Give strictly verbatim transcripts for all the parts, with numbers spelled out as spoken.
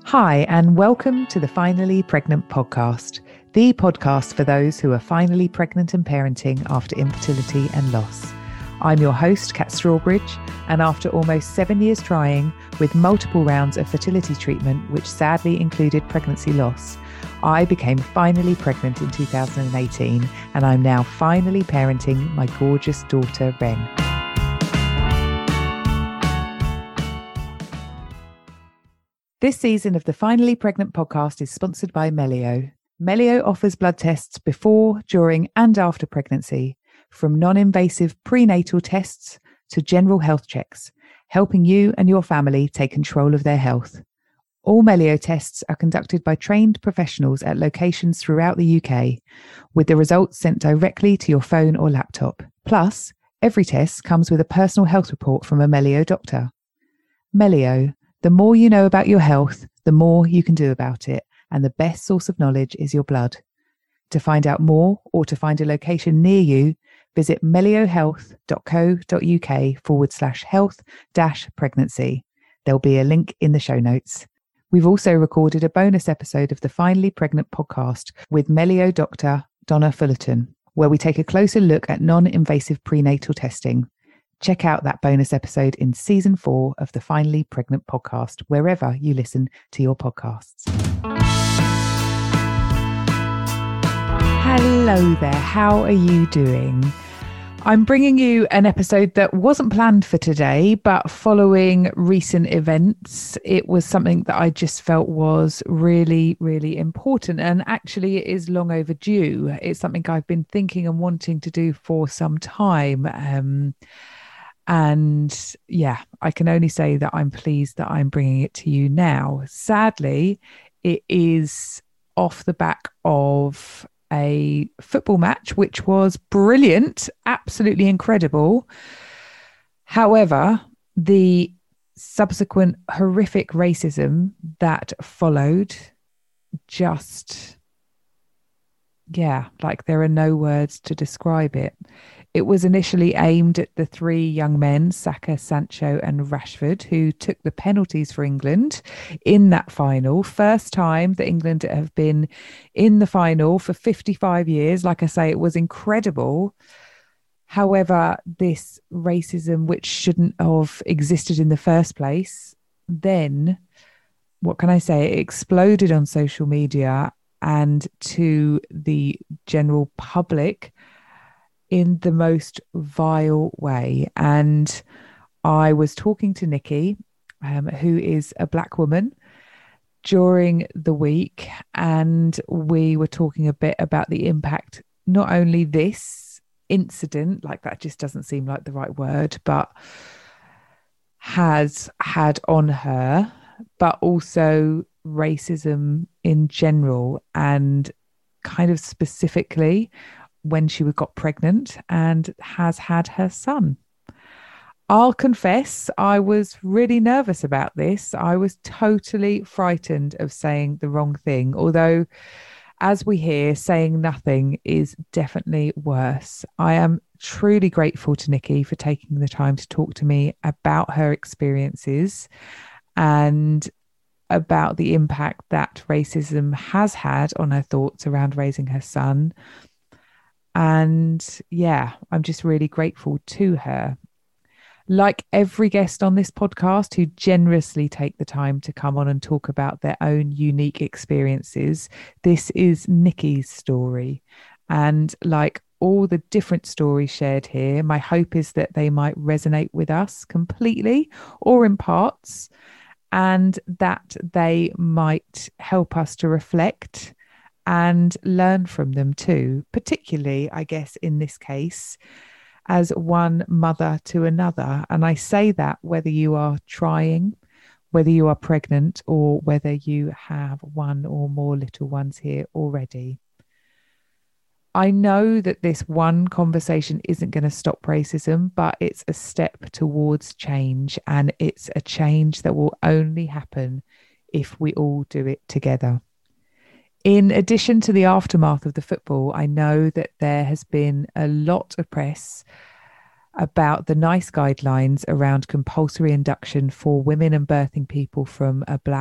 Hi, and welcome to the Finally Pregnant podcast, the podcast for those who are finally pregnant and parenting after infertility and loss. I'm your host, Kat Strawbridge, and after almost seven years trying, with multiple rounds of fertility treatment, which sadly included pregnancy loss, I became finally pregnant in two thousand eighteen, and I'm now finally parenting my gorgeous daughter, Ren. This season of the Finally Pregnant podcast is sponsored by Melio. Melio offers blood tests before, during, and after pregnancy, from non-invasive prenatal tests to general health checks, helping you and your family take control of their health. All Melio tests are conducted by trained professionals at locations throughout the U K, with the results sent directly to your phone or laptop. Plus, every test comes with a personal health report from a Melio doctor. Melio. The more you know about your health, the more you can do about it, and the best source of knowledge is your blood. To find out more or to find a location near you, visit meliohealth.co.uk forward slash health dash pregnancy. There'll be a link in the show notes. We've also recorded a bonus episode of the Finally Pregnant podcast with Melio doctor Donna Fullerton, where we take a closer look at non-invasive prenatal testing. Check out that bonus episode in season four of the Finally Pregnant podcast, wherever you listen to your podcasts. Hello there, how are you doing? I'm bringing you an episode that wasn't planned for today, but following recent events, it was something that I just felt was really, really important. And actually, it is long overdue. It's something I've been thinking and wanting to do for some time. Um, And yeah, I can only say that I'm pleased that I'm bringing it to you now. Sadly, it is off the back of a football match, which was brilliant, absolutely incredible. However, the subsequent horrific racism that followed just, yeah, like there are no words to describe it. It was initially aimed at the three young men, Saka, Sancho and Rashford, who took the penalties for England in that final. First time that England have been in the final for fifty-five years. Like I say, it was incredible. However, this racism, which shouldn't have existed in the first place, then, what can I say, it exploded on social media and to the general public in the most vile way. And I was talking to Nikki, um, who is a black woman, during the week, and we were talking a bit about the impact not only this incident, like that just doesn't seem like the right word, but has had on her, but also racism in general, and kind of specifically when she got pregnant and has had her son. I'll confess, I was really nervous about this. I was totally frightened of saying the wrong thing, although, as we hear, saying nothing is definitely worse. I am truly grateful to Nikki for taking the time to talk to me about her experiences and about the impact that racism has had on her thoughts around raising her son. And yeah, I'm just really grateful to her. Like every guest on this podcast who generously take the time to come on and talk about their own unique experiences, this is Nikki's story. And like all the different stories shared here, my hope is that they might resonate with us completely or in parts, and that they might help us to reflect and learn from them too, particularly, I guess, in this case, as one mother to another. And I say that whether you are trying, whether you are pregnant, or whether you have one or more little ones here already. I know that this one conversation isn't going to stop racism, but it's a step towards change, and it's a change that will only happen if we all do it together. In addition to the aftermath of the football, I know that there has been a lot of press about the NICE guidelines around compulsory induction for women and birthing people from a Black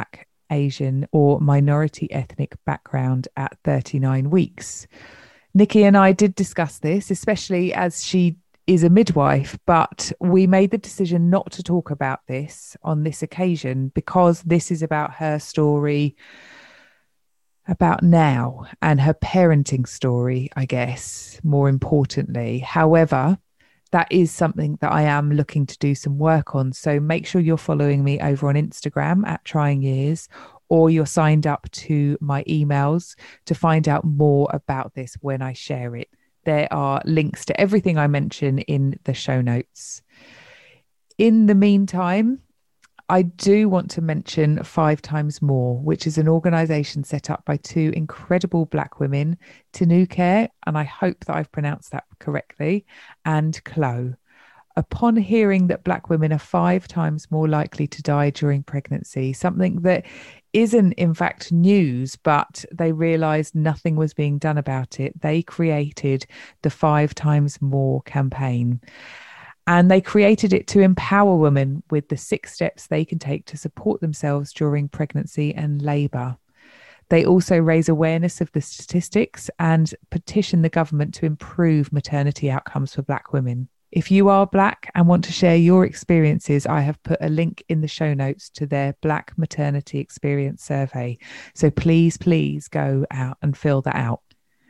Asian, or minority ethnic background at thirty-nine weeks. Nikki and I did discuss this, especially as she is a midwife, but we made the decision not to talk about this on this occasion because this is about her story, about now, and her parenting story, I guess, more importantly. However, that is something that I am looking to do some work on. So make sure you're following me over on Instagram at Trying Years, or you're signed up to my emails to find out more about this when I share it. There are links to everything I mention in the show notes. In the meantime, I do want to mention Five Times More, which is an organisation set up by two incredible Black women, Tinuke, and I hope that I've pronounced that correctly, and Chloe. Upon hearing that Black women are five times more likely to die during pregnancy, something that isn't in fact news, but they realised nothing was being done about it, they created the Five Times More campaign. And they created it to empower women with the six steps they can take to support themselves during pregnancy and labour. They also raise awareness of the statistics and petition the government to improve maternity outcomes for Black women. If you are Black and want to share your experiences, I have put a link in the show notes to their Black Maternity Experience Survey. So please, please go out and fill that out.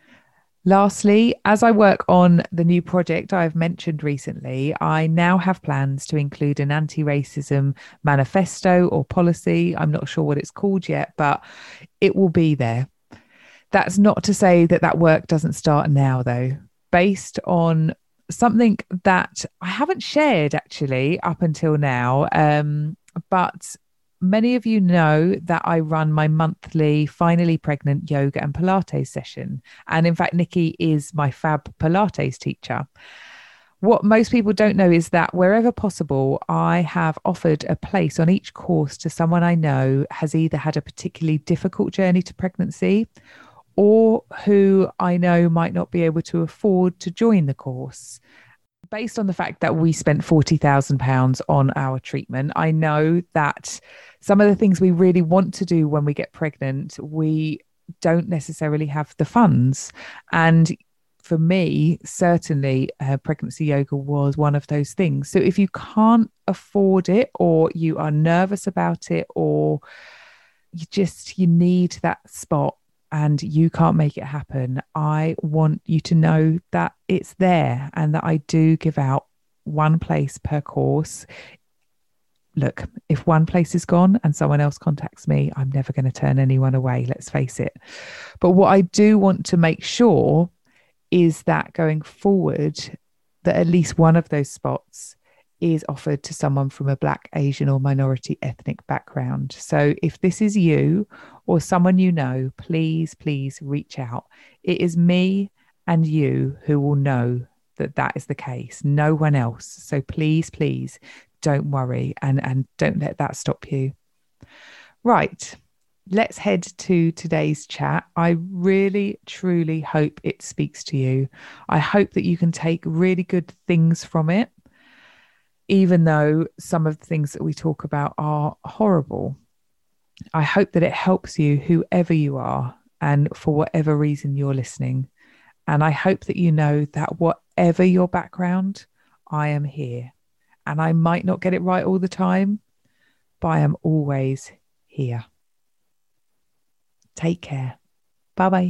Lastly, as I work on the new project I've mentioned recently, I now have plans to include an anti-racism manifesto or policy. I'm not sure what it's called yet, but it will be there. That's not to say that that work doesn't start now, though. Based on something that I haven't shared actually up until now, um, but many of you know that I run my monthly Finally Pregnant yoga and Pilates session. And in fact, Nikki is my fab Pilates teacher. What most people don't know is that wherever possible, I have offered a place on each course to someone I know has either had a particularly difficult journey to pregnancy or who I know might not be able to afford to join the course. Based on the fact that we spent forty thousand pounds on our treatment, I know that some of the things we really want to do when we get pregnant, we don't necessarily have the funds. And for me, certainly uh, pregnancy yoga was one of those things. So if you can't afford it, or you are nervous about it, or you just, you need that spot and you can't make it happen, I want you to know that it's there and that I do give out one place per course. Look, if one place is gone and someone else contacts me, I'm never going to turn anyone away, let's face it. But what I do want to make sure is that going forward, that at least one of those spots is offered to someone from a Black, Asian or minority ethnic background. So if this is you or someone you know, please, please reach out. It is me and you who will know that that is the case, no one else. So please, please don't worry and, and don't let that stop you. Right, let's head to today's chat. I really, truly hope it speaks to you. I hope that you can take really good things from it, even though some of the things that we talk about are horrible. I hope that it helps you, whoever you are, and for whatever reason you're listening. And I hope that you know that whatever your background, I am here. And I might not get it right all the time, but I am always here. Take care. Bye-bye.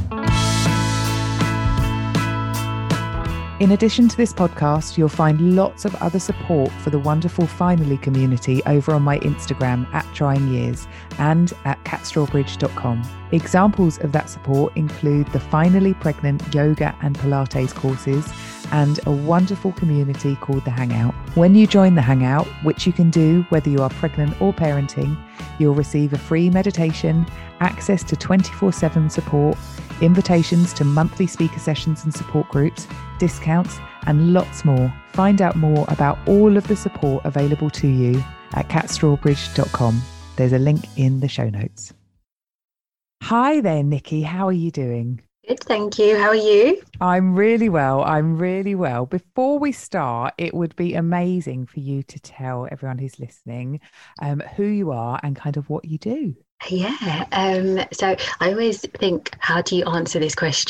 In addition to this podcast, you'll find lots of other support for the wonderful Finally community over on my Instagram at Trying Years and at cat strawbridge dot com. Examples of that support include the Finally Pregnant yoga and Pilates courses and a wonderful community called The Hangout. When you join The Hangout, which you can do whether you are pregnant or parenting, you'll receive a free meditation, access to twenty-four seven support, invitations to monthly speaker sessions and support groups, discounts, and lots more. Find out more about all of the support available to you at cat strawbridge dot com. There's a link in the show notes. Hi there, Nikki. How are you doing? Good, thank you. How are you? I'm really well. I'm really well. Before we start, it would be amazing for you to tell everyone who's listening um, who you are and kind of what you do. Yeah. Um, so I always think, how do you answer this question?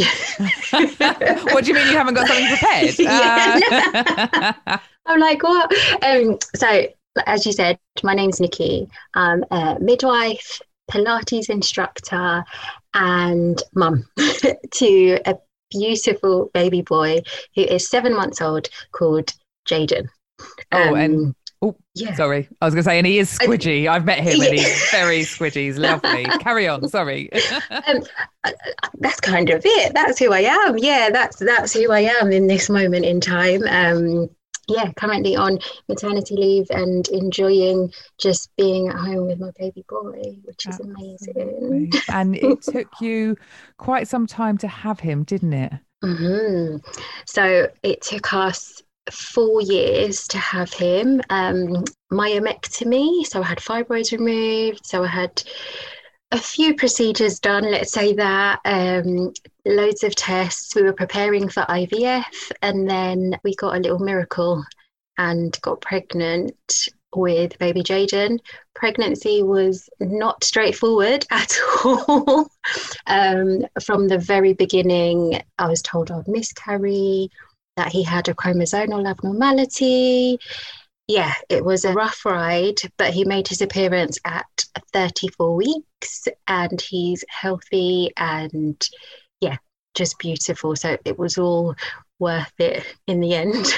What do you mean you haven't got something prepared? Yeah. Uh... I'm like, what? Um, so as you said, my name's Nikki. I'm a midwife, Pilates instructor, and mum to a beautiful baby boy who is seven months old called Jaden. Oh, and Um, oh, yeah. sorry. I was going to say, and he is I, squidgy. I've met him and yeah. he's very squidgy. He's lovely. Carry on. Sorry. um, that's kind of it. That's who I am. Yeah, that's that's who I am in this moment in time. Um, yeah, currently on maternity leave and enjoying just being at home with my baby boy, which is amazing. Absolutely. And it took you quite some time to have him, didn't it? hmm So it took us four years to have him. Um, myomectomy, so I had fibroids removed, so I had a few procedures done, let's say that, um, loads of tests. We were preparing for I V F, and then we got a little miracle and got pregnant with baby Jaden. Pregnancy was not straightforward at all. um, from the very beginning, I was told I'd miscarry, that he had a chromosomal abnormality. Yeah, it was a rough ride, but he made his appearance at thirty-four weeks and he's healthy and yeah, just beautiful. So it was all worth it in the end.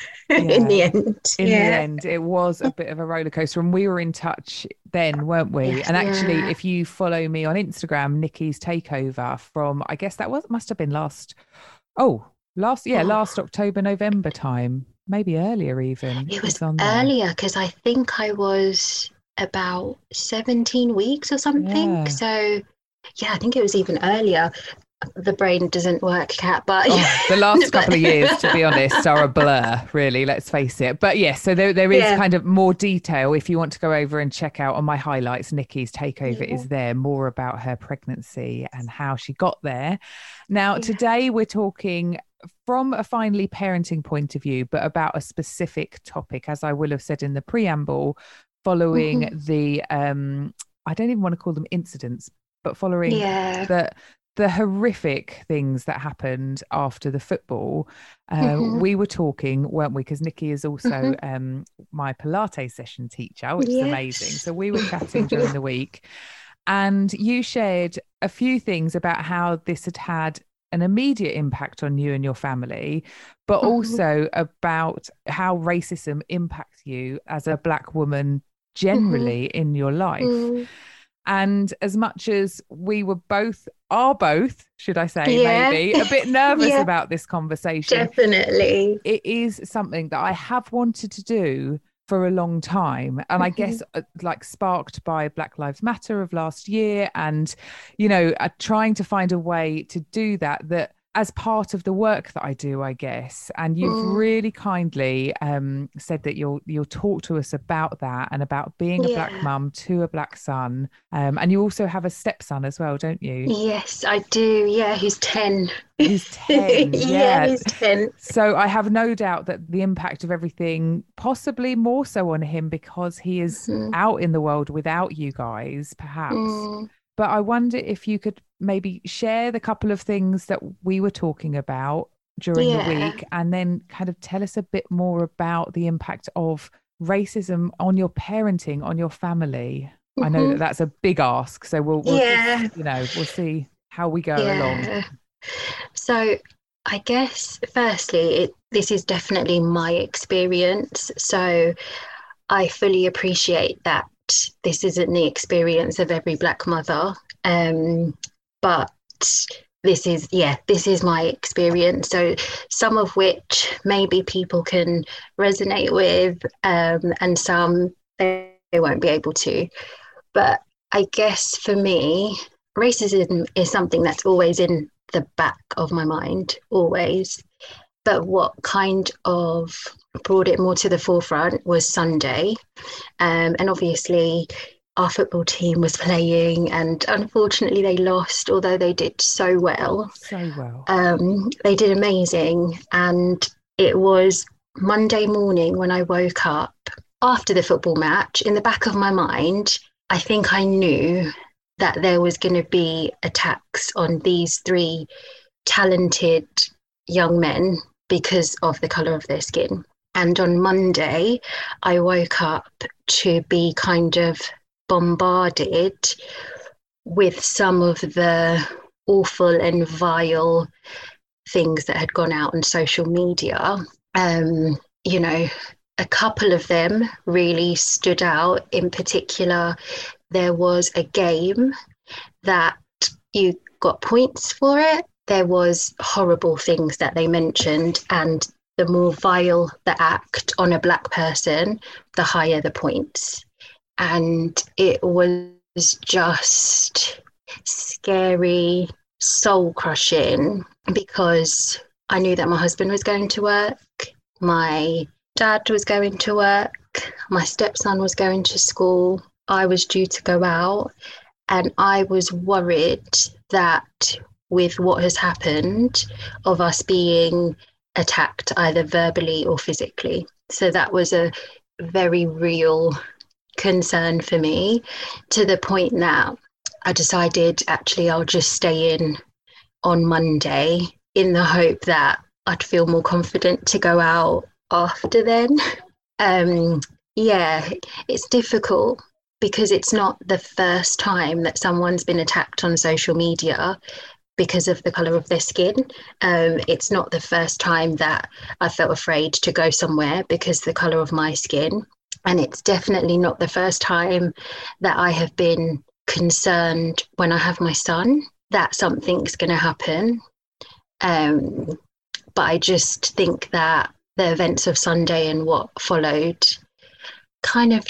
in the Yeah. end. In the Yeah. end, it was a bit of a roller coaster, and we were in touch then, weren't we? Yes, And actually, yeah. if you follow me on Instagram, Nikki's takeover from, I guess that was must have been last, oh, last, yeah, Oh, last October, November time, maybe earlier even. it was It's on there. earlier because I think I was about seventeen weeks or something. Yeah. So yeah, I think it was even earlier. The brain doesn't work, Kat, but Oh, the last but couple of years, to be honest, are a blur, really, let's face it. But yes, so there, there is yeah. kind of more detail. If you want to go over and check out on my highlights, Nikki's takeover Yeah. is there, more about her pregnancy and how she got there. Now, Yeah. today we're talking from a finally parenting point of view, but about a specific topic, as I will have said in the preamble, following Mhm. the, um, I don't even want to call them incidents, but following Yeah. the the horrific things that happened after the football. Uh, Mhm. we were talking, weren't we? Because Nikki is also Mhm. um, my Pilates session teacher, which is amazing. Yes. So we were chatting during the week, and you shared a few things about how this had had an immediate impact on you and your family, but Mhm. also about how racism impacts you as a Black woman Mhm. generally in your life. Mm. And as much as we were both, are both, should I say, Yeah. maybe a bit nervous Yeah, about this conversation, definitely. it is something that I have wanted to do for a long time. And I Mhm. guess, uh, like, sparked by Black Lives Matter of last year, and, you know, uh, trying to find a way to do that, that as part of the work that I do, I guess. And you've Mm. really kindly um, said that you'll you'll talk to us about that and about being a Black Yeah. mum to a Black son. Um, and you also have a stepson as well, don't you? Yes, I do. Yeah, he's ten. Who's ten. Yeah, Yeah. he's ten. So I have no doubt that the impact of everything, possibly more so on him because he is Mhm. out in the world without you guys, perhaps. Mm. But I wonder if you could maybe share the couple of things that we were talking about during the Yeah. week, and then kind of tell us a bit more about the impact of racism on your parenting, on your family. I know that Mhm. that's a big ask, so we'll we'll just, Yeah. you know, we'll see how we go along. Yeah. So I guess firstly, it, this is definitely my experience. So I fully appreciate that this isn't the experience of every Black mother. Um, but this is, yeah, this is my experience. So some of which maybe people can resonate with, um, and some they, they won't be able to. But I guess for me, racism is something that's always in the back of my mind, always. But what kind of brought it more to the forefront was Sunday. Um, and obviously, our football team was playing, and unfortunately, they lost, although they did so well. So well. Um, they did amazing. And it was Monday morning when I woke up after the football match. In the back of my mind, I think I knew that there was going to be attacks on these three talented young men because of the colour of their skin. And on Monday, I woke up to be kind of bombarded with some of the awful and vile things that had gone out on social media. Um, you know, a couple of them really stood out. In particular, there was a game that you got points for it. There was horrible things that they mentioned, and the more vile the act on a black person, the higher the points. And it was just scary, soul crushing, because I knew that my husband was going to work, my dad was going to work, my stepson was going to school, I was due to go out, and I was worried that with what has happened, of us being attacked either verbally or physically. So that was a very real concern for me, to the point that I decided actually I'll just stay in on Monday in the hope that I'd feel more confident to go out after then. Um, yeah, it's difficult because it's not the first time that someone's been attacked on social media because of the colour of their skin. Um, it's not the first time that I felt afraid to go somewhere because the colour of my skin. And it's definitely not the first time that I have been concerned when I have my son that something's going to happen. Um, but I just think that the events of Sunday and what followed kind of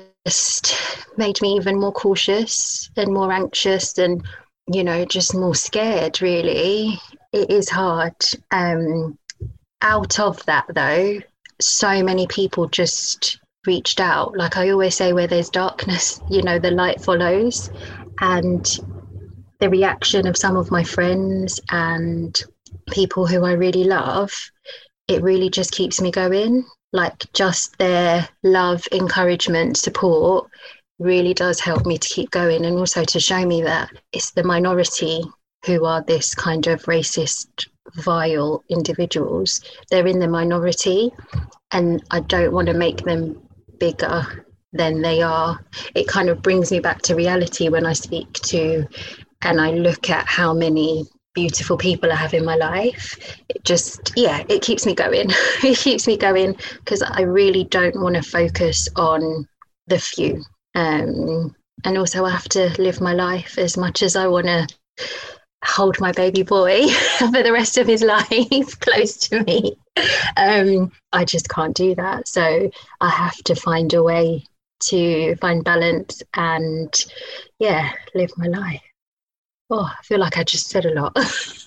just made me even more cautious and more anxious and, you know, just more scared, really. It is hard. Um, out of that, though, so many people just reached out. Like I always say, where there's darkness, you know, the light follows. And the reaction of some of my friends and people who I really love, it really just keeps me going. Like just their love, encouragement, support really does help me to keep going, and also to show me that it's the minority who are this kind of racist, vile individuals. They're in the minority, and I don't want to make them bigger than they are. It kind of brings me back to reality when I speak to and I look at how many beautiful people I have in my life. It just, yeah, it keeps me going. It keeps me going because I really don't want to focus on the few. Um, and also I have to live my life as much as I want to hold my baby boy for the rest of his life close to me. Um, I just can't do that. So I have to find a way to find balance and, yeah, live my life. Oh, I feel like I just said a lot.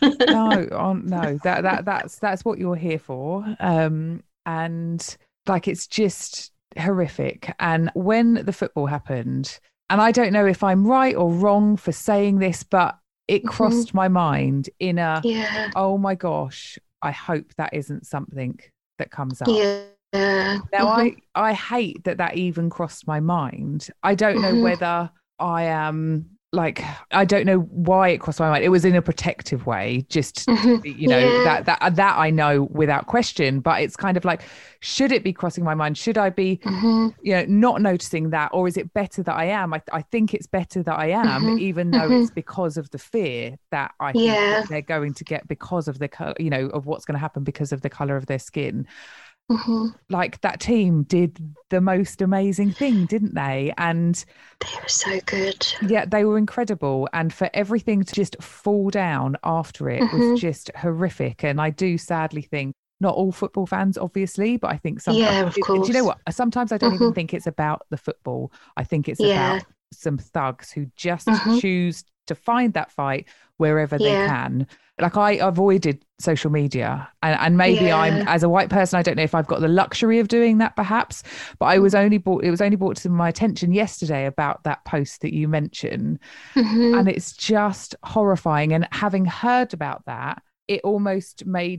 no, oh, no, that that that's that's what you're here for. Um, and like it's just horrific. And when the football happened, and I don't know if I'm right or wrong for saying this, but it crossed mm-hmm. my mind in a, yeah. oh my gosh, I hope that isn't something that comes up. Yeah. Now, mm-hmm. I, I hate that that even crossed my mind. I don't know mm-hmm. whether I am like, I don't know why it crossed my mind. It was in a protective way, just, mm-hmm. you know, yeah. that, that, that I know without question, but it's kind of like, should it be crossing my mind? Should I be, mm-hmm. you know, not noticing that? Or is it better that I am? I, I think it's better that I am, mm-hmm. even though mm-hmm. it's because of the fear that I think yeah. that they're going to get because of the, you know, of what's going to happen because of the color of their skin. Mm-hmm. Like that team did the most amazing thing, didn't they? And they were so good. Yeah, they were incredible. And for everything to just fall down after it mm-hmm. was just horrific. And I do sadly think, not all football fans, obviously, but I think sometimes, yeah, of course. Do you know what? Sometimes I don't mm-hmm. even think it's about the football. I think it's yeah. about some thugs who just mm-hmm. choose to find that fight wherever yeah. they can. Like I avoided social media and, and maybe yeah. I'm, as a white person, I don't know if I've got the luxury of doing that perhaps, but I was only brought, it was only brought to my attention yesterday about that post that you mentioned. Mm-hmm. And it's just horrifying. And having heard about that, it almost made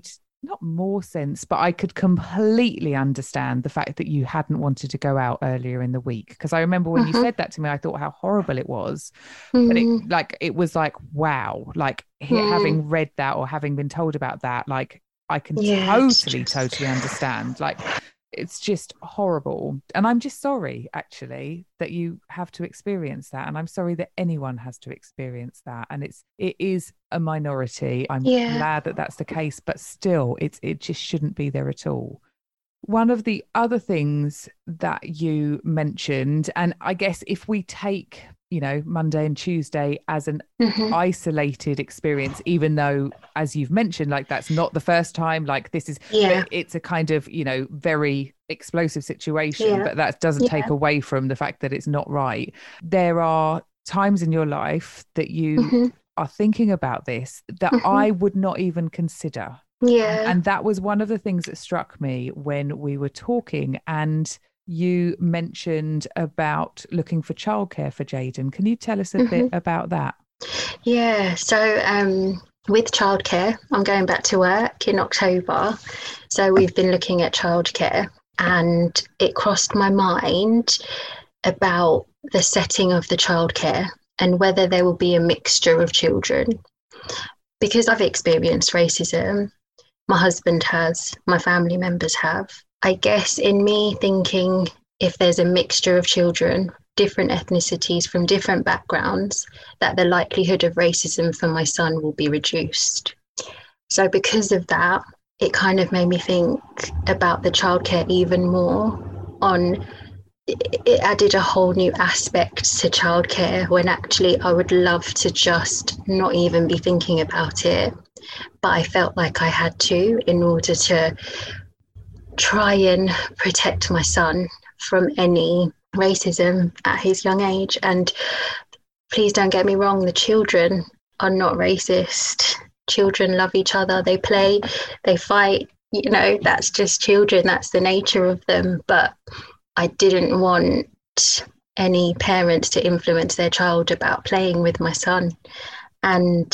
not more sense, but I could completely understand the fact that you hadn't wanted to go out earlier in the week. Because I remember when Mm-hmm. you said that to me, I thought how horrible it was. But it Mm, like it was like, wow, like he- mm, having read that or having been told about that, like I can yeah, it's totally, just, totally understand. Like it's just horrible. And I'm just sorry, actually, that you have to experience that. And I'm sorry that anyone has to experience that. And it's it is a minority. I'm yeah. glad that that's the case, but still, it's it just shouldn't be there at all. One of the other things that you mentioned, and I guess if we take, you know, Monday and Tuesday as an Mm-hmm. isolated experience, even though, as you've mentioned, like that's not the first time, like this is, but Yeah, it's a kind of, you know, very explosive situation, yeah, but that doesn't take yeah. away from the fact that it's not right. There are times in your life that you Mm-hmm. are thinking about this that Mm-hmm. I would not even consider. And, Yeah. and that was one of the things that struck me when we were talking. And you mentioned about looking for childcare for Jaden. Can you tell us a bit Mm-hmm. about that? Yeah. So, um, with childcare, I'm going back to work in October. So we've been looking at childcare, and it crossed my mind about the setting of the childcare and whether there will be a mixture of children. Because I've experienced racism, my husband has, my family members have. I guess in me thinking if there's a mixture of children, different ethnicities from different backgrounds, that the likelihood of racism for my son will be reduced. So, because of that, it kind of made me think about the childcare even more. On it added a whole new aspect to childcare when actually I would love to just not even be thinking about it, but I felt like I had to in order to try and protect my son from any racism at his young age. And please don't get me wrong, the children are not racist. Children love each other, they play, they fight, you know, that's just children, that's the nature of them. But I didn't want any parents to influence their child about playing with my son. And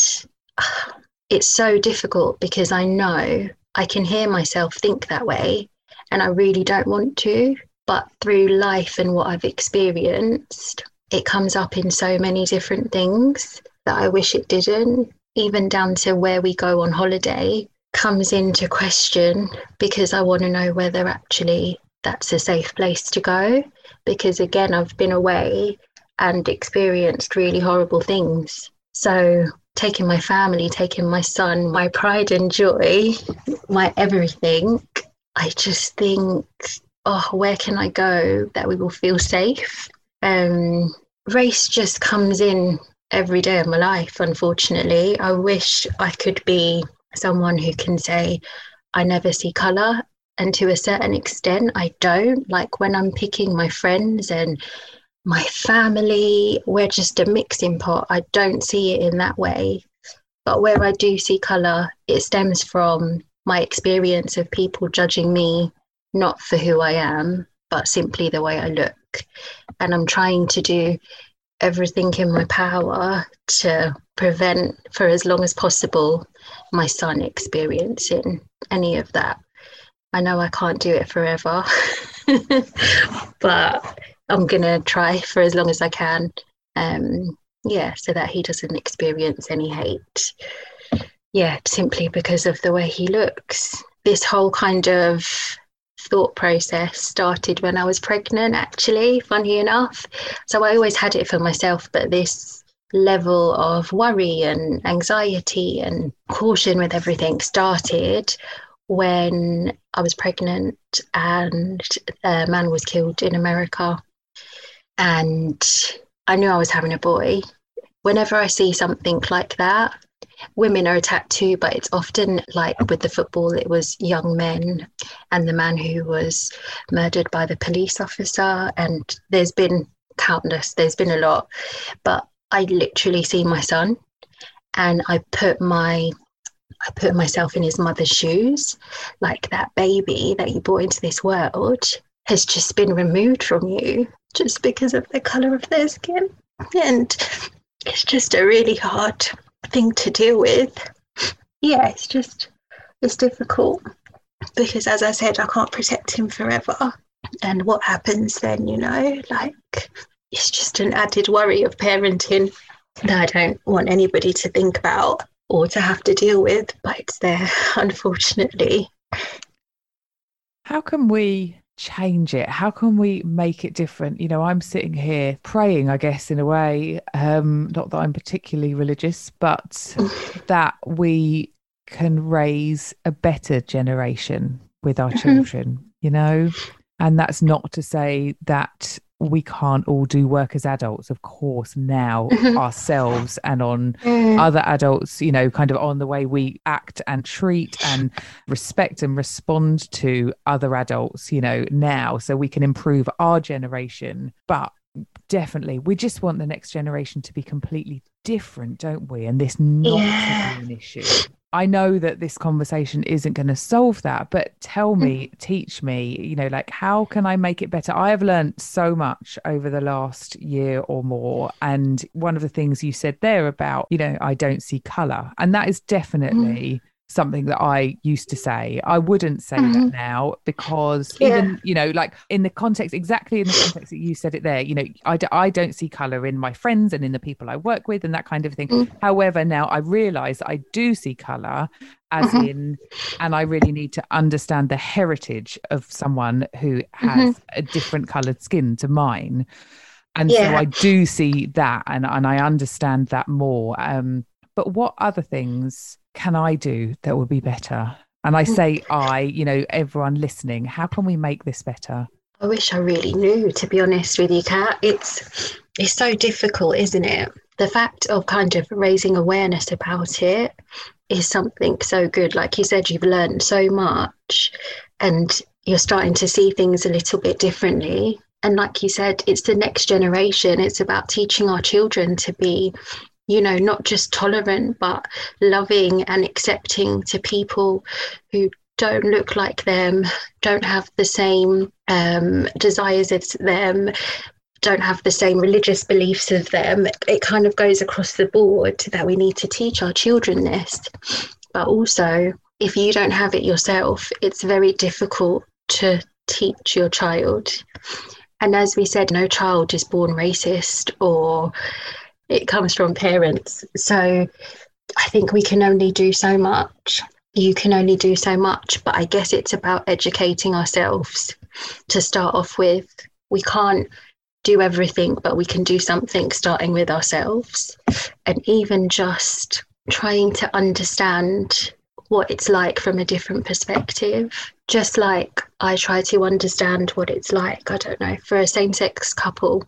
it's so difficult because I know I can hear myself think that way and I really don't want to. But through life and what I've experienced, it comes up in so many different things that I wish it didn't. Even down to where we go on holiday comes into question because I want to know whether actually that's a safe place to go. Because again, I've been away and experienced really horrible things. So taking my family, taking my son, my pride and joy, my everything, I just think, oh, where can I go that we will feel safe? Um, race just comes in every day of my life, unfortunately. I wish I could be someone who can say, I never see colour. And to a certain extent, I don't. Like when I'm picking my friends and my family, we're just a mixing pot. I don't see it in that way. But where I do see colour, it stems from my experience of people judging me not for who I am, but simply the way I look. And I'm trying to do everything in my power to prevent, for as long as possible, my son experiencing any of that. I know I can't do it forever, but I'm going to try for as long as I can. Um, yeah, so that he doesn't experience any hate. Yeah, simply because of the way he looks. This whole kind of thought process started when I was pregnant, actually, funny enough. So I always had it for myself, but this level of worry and anxiety and caution with everything started when I was pregnant and a man was killed in America. And I knew I was having a boy. Whenever I see something like that, women are attacked too, but it's often like with the football, it was young men and the man who was murdered by the police officer. And there's been countless, there's been a lot. But I literally see my son and I put my I put myself in his mother's shoes, like that baby that you brought into this world has just been removed from you just because of the colour of their skin. And it's just a really hard thing to deal with. Yeah, it's just It's difficult because, as I said, I can't protect him forever. And what happens then, you know, like it's just an added worry of parenting that I don't want anybody to think about or to have to deal with, but it's there, unfortunately. How can we change it? How can we make it different? You know, I'm sitting here praying, I guess, in a way, um, not that I'm particularly religious, but that we can raise a better generation with our children, you know? And that's not to say that we can't all do work as adults, of course, now Mhm. ourselves and on Mm. other adults, you know, kind of on the way we act and treat and respect and respond to other adults, you know, now, so we can improve our generation. But definitely, we just want the next generation to be completely different, don't we? And this not Yeah. to be an issue. I know that this conversation isn't going to solve that, but tell me, teach me, you know, like, how can I make it better? I have learned so much over the last year or more. And one of the things you said there about, you know, I don't see color. And that is definitely something that I used to say. I wouldn't say Mhm. that now because Yeah. even, you know, like in the context, exactly in the context that you said it there, you know, I, d- I don't see color in my friends and in the people I work with and that kind of thing. Mm. However, now I realize that I do see color as Mhm. in, and I really need to understand the heritage of someone who has Mhm. a different colored skin to mine. And so Yeah. I do see that and, and I understand that more. Um, but what other things can I do that would be better? And I say I, you know, everyone listening, how can we make this better? I wish I really knew, to be honest with you, Kat. It's it's so difficult, isn't it? The fact of kind of raising awareness about it is something so good. Like you said, you've learned so much and you're starting to see things a little bit differently. And like you said, it's the next generation. It's about teaching our children to be, you know, not just tolerant, but loving and accepting to people who don't look like them, don't have the same um, desires as them, don't have the same religious beliefs as them. It kind of goes across the board that we need to teach our children this. But also, if you don't have it yourself, it's very difficult to teach your child. And as we said, no child is born racist or it comes from parents. So I think we can only do so much. You can only do so much, but I guess it's about educating ourselves to start off with. We can't do everything, but we can do something starting with ourselves. And even just trying to understand what it's like from a different perspective. Just like I try to understand what it's like, I don't know, for a same sex couple.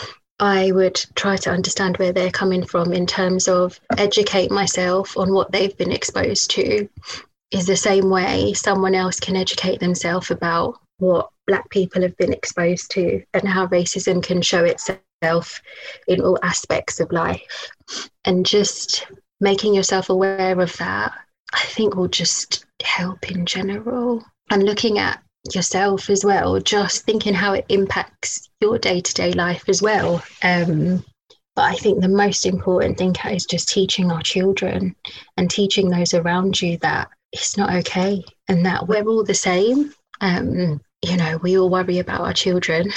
I would try to understand where they're coming from in terms of educate myself on what they've been exposed to is the same way someone else can educate themselves about what Black people have been exposed to and how racism can show itself in all aspects of life. And just making yourself aware of that, I think will just help in general. And looking at yourself as well, just thinking how it impacts your day-to-day life as well. Um, but I think the most important thing is just teaching our children and teaching those around you that it's not okay and that we're all the same. Um, you know, we all worry about our children.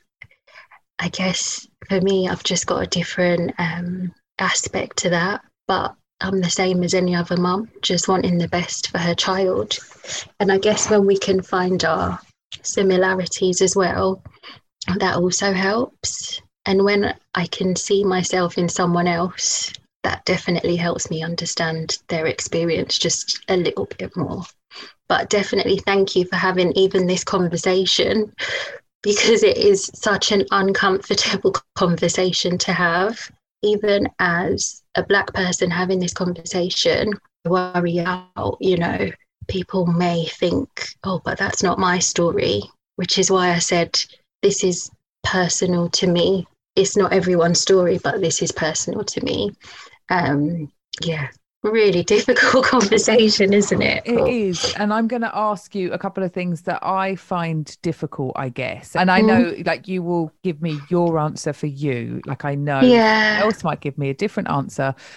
I guess for me, I've just got a different um, aspect to that, but I'm the same as any other mum, just wanting the best for her child. And I guess when we can find our similarities as well, that also helps. And when I can see myself in someone else, that definitely helps me understand their experience just a little bit more. But definitely thank you for having even this conversation, because it is such an uncomfortable conversation to have. Even as a Black person having this conversation, I worry out, you know, people may think, oh, but that's not my story, which is why I said this is personal to me. It's not everyone's story, but this is personal to me. Um, yeah, really difficult conversation, isn't it? It is. And I'm going to ask you a couple of things that I find difficult, I guess. And I know, Mm. like, you will give me your answer for you. Like, I know someone Yeah. else might give me a different answer.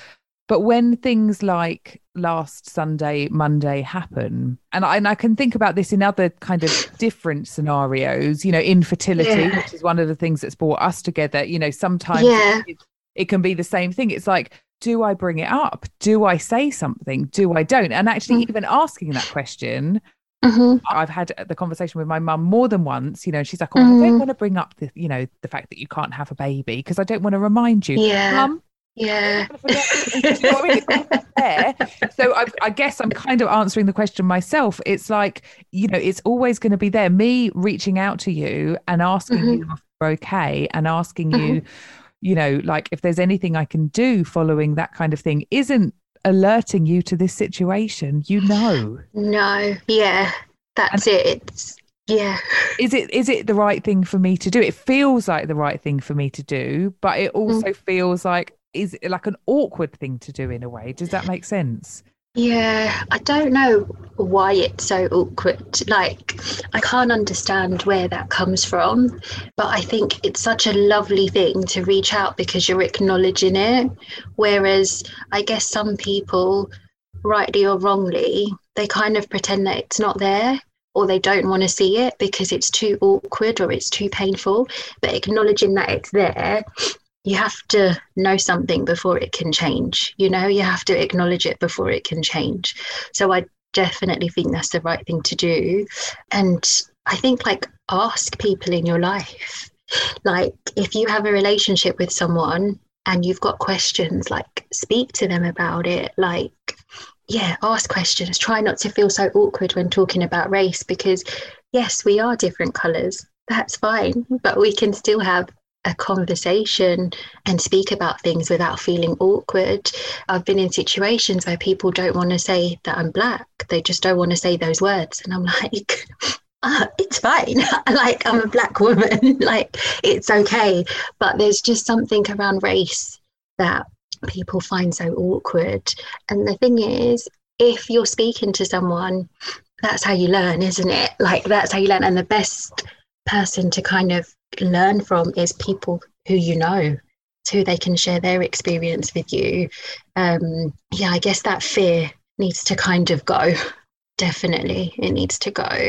But when things like last Sunday, Monday happen, and I, and I can think about this in other kind of different scenarios, you know, infertility, Yeah. which is one of the things that's brought us together. You know, sometimes Yeah. it, it can be the same thing. It's like, do I bring it up? Do I say something? Do I don't? And actually, Mm. even asking that question, Mhm. I've had the conversation with my mum more than once, you know, she's like, oh, I don't Mm. want to bring up the, you know, the fact that you can't have a baby because I don't want to remind you. Yeah. Mum, Yeah. I'm not gonna forget. Do you know what I mean? It's not there. So I, I guess I'm kind of answering the question myself. It's like, you know, it's always going to be there. Me reaching out to you and asking Mhm. you if you're okay and asking Mhm. you, you know, like if there's anything I can do following that kind of thing isn't alerting you to this situation, you know. No. Yeah. That's And it. It's yeah. is it is it the right thing for me to do? It feels like the right thing for me to do, but it Mm. also feels like is it like an awkward thing to do in a way. Does that make sense? Yeah, I don't know why it's so awkward. Like, I can't understand where that comes from, but I think it's such a lovely thing to reach out because you're acknowledging it. Whereas I guess some people, rightly or wrongly, they kind of pretend that it's not there or they don't want to see it because it's too awkward or it's too painful. But acknowledging that it's there, you have to know something before it can change. You know, you have to acknowledge it before it can change. So I definitely think that's the right thing to do. And I think, like, ask people in your life. Like, if you have a relationship with someone and you've got questions, like, speak to them about it. Like, yeah, ask questions. Try not to feel so awkward when talking about race because, yes, we are different colours. That's fine. But we can still have a conversation and speak about things without feeling awkward. I've been in situations where people don't want to say that I'm black. They just don't want to say those words. And I'm like, uh, it's fine. Like, I'm a black woman. Like, it's okay. But there's just something around race that people find so awkward. And the thing is, if you're speaking to someone, that's how you learn, isn't it? Like, that's how you learn. And the best person to kind of learn from is people who you know, so they can share their experience with you. Um, yeah, I guess that fear needs to kind of go. Definitely, it needs to go.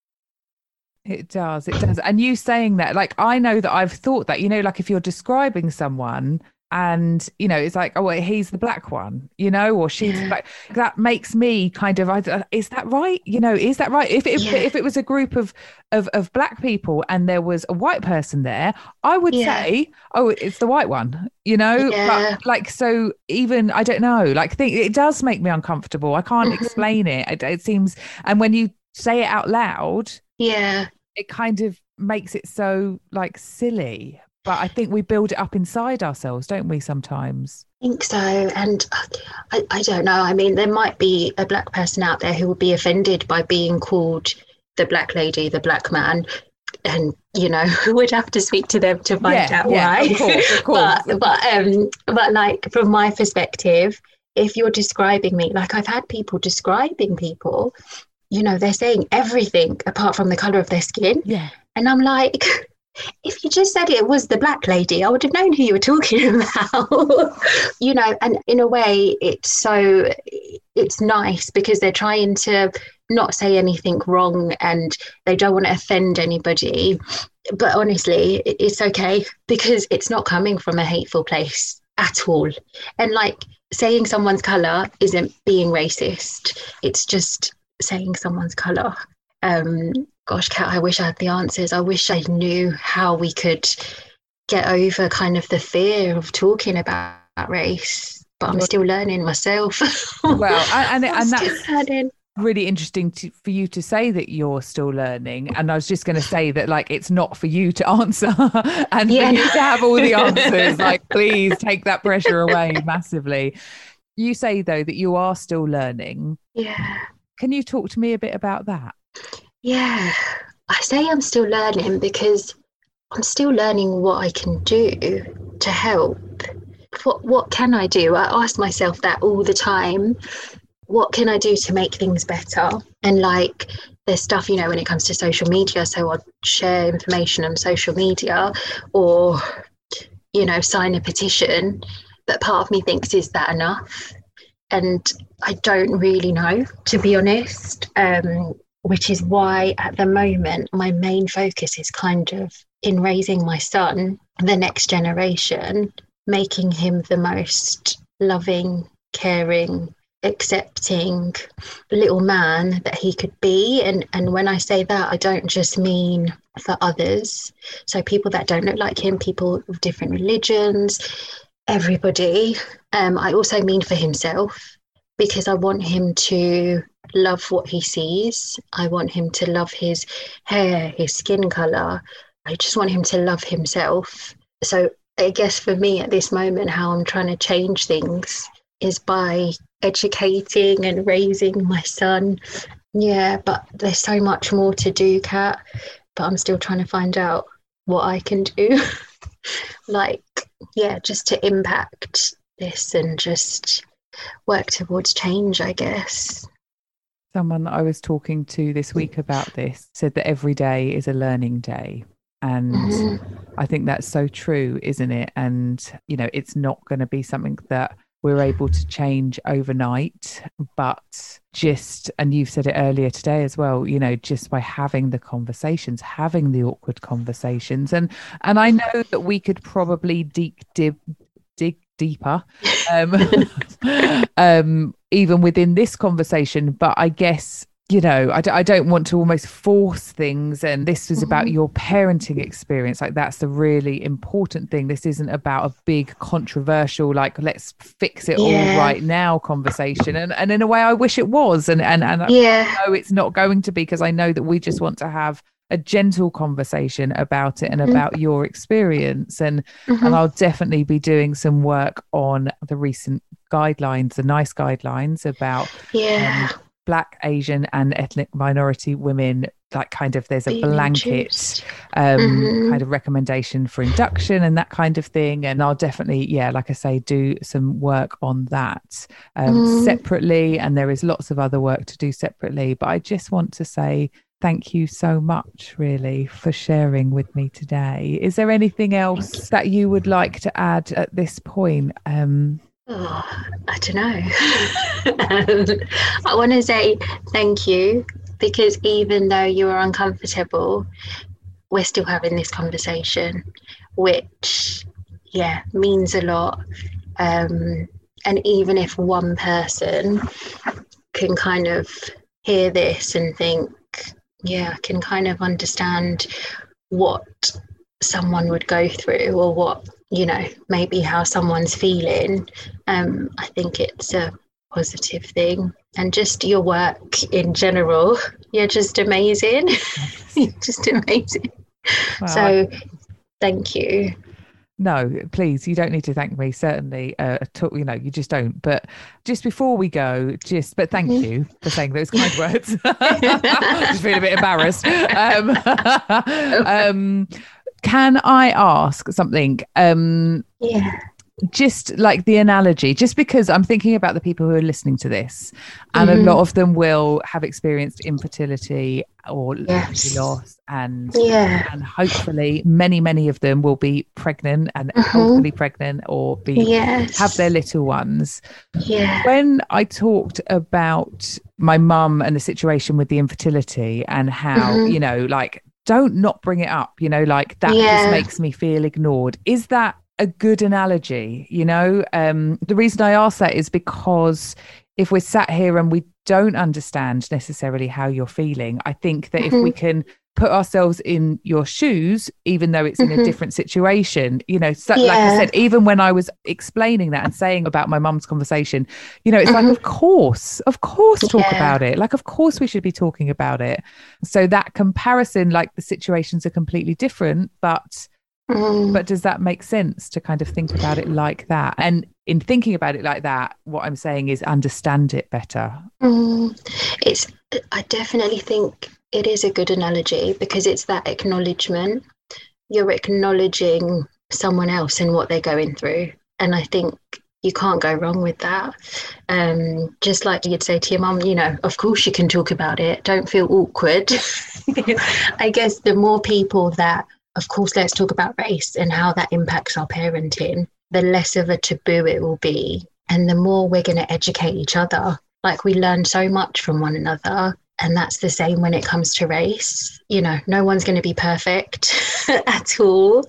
It does, it does. And you saying that, like, I know that I've thought that, you know, like if you're describing someone and, you know, it's like, oh, well, he's the black one, you know, or she's Yeah. black. That makes me kind of, I, is that right? You know, is that right? If, if, Yeah. if it was a group of, of, of black people and there was a white person there, I would Yeah. say, oh, it's the white one, you know, Yeah. but like, so even, I don't know, like, think it does make me uncomfortable. I can't Mhm. explain it. It, it seems, and when you say it out loud, Yeah. it kind of makes it so like silly. But I think we build it up inside ourselves, don't we, sometimes? I think so. And I, I don't know. I mean, there might be a black person out there who would be offended by being called the black lady, the black man. And, you know, we'd have to speak to them to find Yeah, out yeah, why. of course, of course. but, but, um, but like, from my perspective, if you're describing me, like, I've had people describing people, you know, they're saying everything apart from the colour of their skin. Yeah. And I'm like, if you just said it was the black lady, I would have known who you were talking about. You know, and in a way, it's so, it's nice because they're trying to not say anything wrong and they don't want to offend anybody. But honestly, it's okay because it's not coming from a hateful place at all. And like, saying someone's colour isn't being racist. It's just saying someone's colour. Um, gosh, Kat, I wish I had the answers. I wish I knew how we could get over kind of the fear of talking about race. But I'm You're- still learning myself. Well, and and, I'm and still that's learning. really interesting to, for you to say that you're still learning. And I was just going to say that, like, it's not for you to answer and Yeah, for you no. to have all the answers. Like, please take that pressure away massively. You say, though, that you are still learning. Yeah. Can you talk to me a bit about that? Yeah. I say I'm still learning because I'm still learning what I can do to help. What what can I do? I ask myself that all the time. What can I do to make things better? And like, there's stuff, you know, when it comes to social media, so I'll share information on social media or, you know, sign a petition. but part of me thinks, is that enough? And I don't really know, to be honest, um, which is why at the moment my main focus is kind of in raising my son, the next generation, making him the most loving, caring, accepting little man that he could be. And and when I say that, I don't just mean for others, so people that don't look like him, people of different religions, everybody. um I also mean for himself, because I want him to love what he sees. I want him to love his hair, his skin color. I just want him to love himself. So I guess for me at this moment, how I'm trying to change things is by educating and raising my son. Yeah, but there's so much more to do, Kat, but I'm still trying to find out what I can do. Like, yeah, just to impact this and just work towards change, I guess. Someone that I was talking to this week about this said that every day is a learning day. And mm-hmm. I think that's so true, isn't it? And, you know, it's not going to be something that we're able to change overnight, but just, and you've said it earlier today as well, you know, just by having the conversations, having the awkward conversations. And, and I know that we could probably dig, dig, dig deeper, um, um, even within this conversation, but I guess, you know, I, d- I don't want to almost force things. And this is about your parenting experience. Like, that's the really important thing. This isn't about a big controversial, like, let's fix it yeah. all right now conversation. And and in a way, I wish it was. And and, and yeah. I know it's not going to be, because I know that we just want to have a gentle conversation about it and mm-hmm. about your experience. And, mm-hmm. and I'll definitely be doing some work on the recent guidelines, the NICE guidelines about yeah. um, Black, Asian and ethnic minority women, like kind of there's a Being blanket um, mm-hmm. kind of recommendation for induction and that kind of thing. And I'll definitely, yeah, like I say, do some work on that um, mm. separately. And there is lots of other work to do separately. But I just want to say thank you so much, really, for sharing with me today. Is there anything else that you would like to add at this point? Um, Oh, I don't know. um, I want to say thank you, because even though you are uncomfortable, we're still having this conversation, which, yeah, means a lot. Um, and even if one person can kind of hear this and think, yeah, I can kind of understand what someone would go through, or what, you know, maybe how someone's feeling, um, I think it's a positive thing. And just your work in general, you're just amazing. You're just amazing. Wow. So thank you. No, please, you don't need to thank me, certainly. Uh, you know, you just don't. But just before we go, just, but thank mm-hmm. you for saying those kind words. Just feel a bit embarrassed. Um, um, can I ask something? Um, yeah. Just like the analogy, just because I'm thinking about the people who are listening to this, and mm-hmm. a lot of them will have experienced infertility or yes. loss, and yeah. and hopefully many many of them will be pregnant and mm-hmm. healthily pregnant, or be yes. have their little ones. Yeah. When I talked about my mum and the situation with the infertility and how mm-hmm. you know, like, don't not bring it up, you know, like that yeah. just makes me feel ignored. Is that a good analogy? You know, um, the reason I ask that is because if we're sat here and we don't understand necessarily how you're feeling, I think that mm-hmm. if we can put ourselves in your shoes, even though it's in mm-hmm. a different situation, you know, so, yeah. like I said, even when I was explaining that and saying about my mum's conversation, you know, it's mm-hmm. like, of course, of course, talk yeah. about it. Like, of course we should be talking about it. So that comparison, like, the situations are completely different, but Mm. But does that make sense to kind of think about it like that? And in thinking about it like that, what I'm saying is understand it better. Mm. It's, I definitely think it is a good analogy, because it's that acknowledgement. You're acknowledging someone else and what they're going through. And I think you can't go wrong with that. Um, just like you'd say to your mum, you know, of course you can talk about it. Don't feel awkward. I guess the more people that, of course, let's talk about race and how that impacts our parenting. the less of a taboo it will be. And the more we're going to educate each other. Like, we learn so much from one another. And that's the same when it comes to race. You know, no one's going to be perfect at all.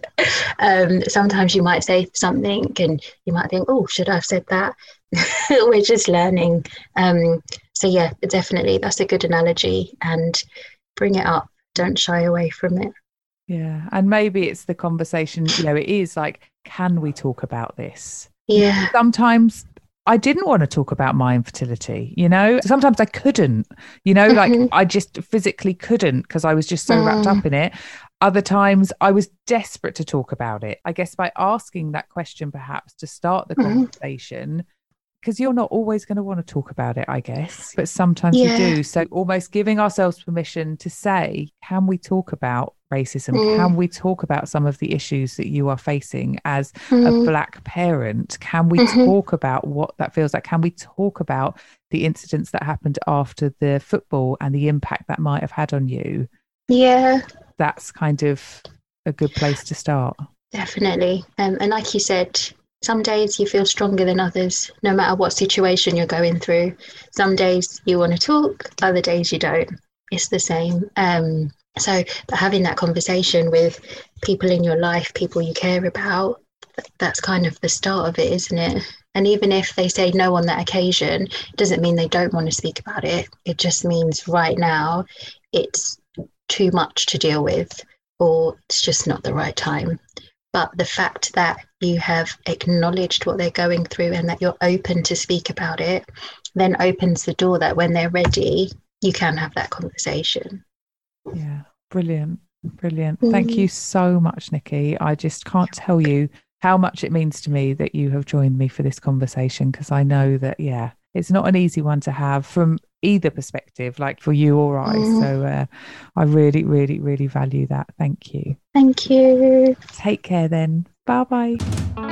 Um, sometimes you might say something and you might think, oh, should I have said that? We're just learning. Um, so, yeah, definitely. That's a good analogy. And bring it up. Don't shy away from it. Yeah. And maybe it's the conversation, you know, it is like, can we talk about this? Yeah. Sometimes I didn't want to talk about my infertility, you know, sometimes I couldn't, you know, like mm-hmm. I just physically couldn't because I was just so mm. wrapped up in it. Other times I was desperate to talk about it. I guess by asking that question, perhaps to start the mm. conversation, because you're not always going to want to talk about it, I guess, but sometimes yeah. you do. So almost giving ourselves permission to say, can we talk about racism? Mm. Can we talk about some of the issues that you are facing as mm. a Black parent? Can we mm-hmm. talk about what that feels like? Can we talk about the incidents that happened after the football and the impact that might have had on you? Yeah. That's kind of a good place to start. Definitely. Um, and like you said, some days you feel stronger than others, no matter what situation you're going through. Some days you want to talk, other days you don't. It's the same. Um, so but having that conversation with people in your life, people you care about, that's kind of the start of it, isn't it? And even if they say no on that occasion, it doesn't mean they don't want to speak about it. It just means right now it's too much to deal with, or it's just not the right time. But the fact that you have acknowledged what they're going through and that you're open to speak about it, then opens the door that when they're ready, you can have that conversation. Yeah, brilliant, brilliant. Mm. Thank you so much, Nikki. I just can't tell you how much it means to me that you have joined me for this conversation, because I know that, yeah, it's not an easy one to have from either perspective, like for you or I. Mm. So uh, I really, really, really value that. Thank you. Thank you. Take care then. Bye-bye.